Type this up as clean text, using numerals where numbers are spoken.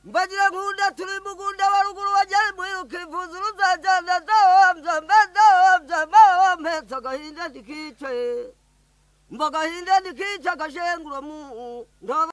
mbagira nkunda turi mugunda wa ruguru wajya mwiruka ivuza uruzajyana dawa mpetse agahinda ndikicaye mba agahinda ndikica agashengura mu